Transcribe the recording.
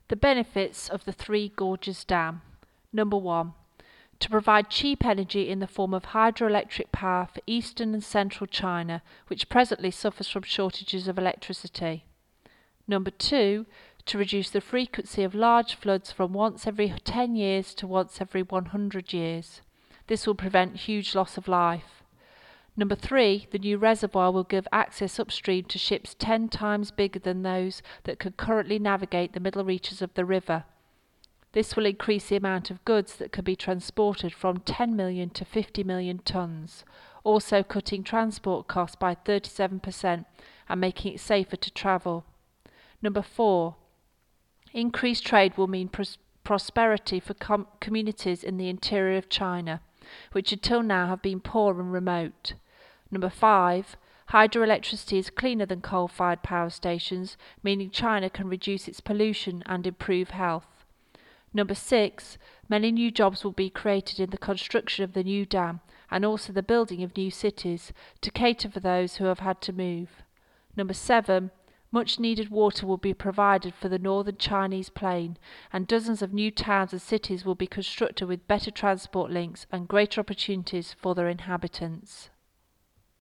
The benefits of the Three Gorges Dam. Number 1. To provide cheap energy in the form of hydroelectric power for eastern and central China, which presently suffers from shortages of electricity. Number 2. To reduce the frequency of large floods from once every 10 years to once every 100 years. This will prevent huge loss of life. Number 3, the new reservoir will give access upstream to ships 10 times bigger than those that can currently navigate the middle reaches of the river. This will increase the amount of goods that can be transported from 10 million to 50 million tonnes, also cutting transport costs by 37% and making it safer to travel. Number 4, increased trade will mean prosperity for communities in the interior of China, which until now have been poor and remote. Number 5, hydroelectricity is cleaner than coal-fired power stations, meaning China can reduce its pollution and improve health. Number 6, many new jobs will be created in the construction of the new dam and also the building of new cities to cater for those who have had to move. Number 7, much needed water will be provided for the northern Chinese plain, and dozens of new towns and cities will be constructed with better transport links and greater opportunities for their inhabitants.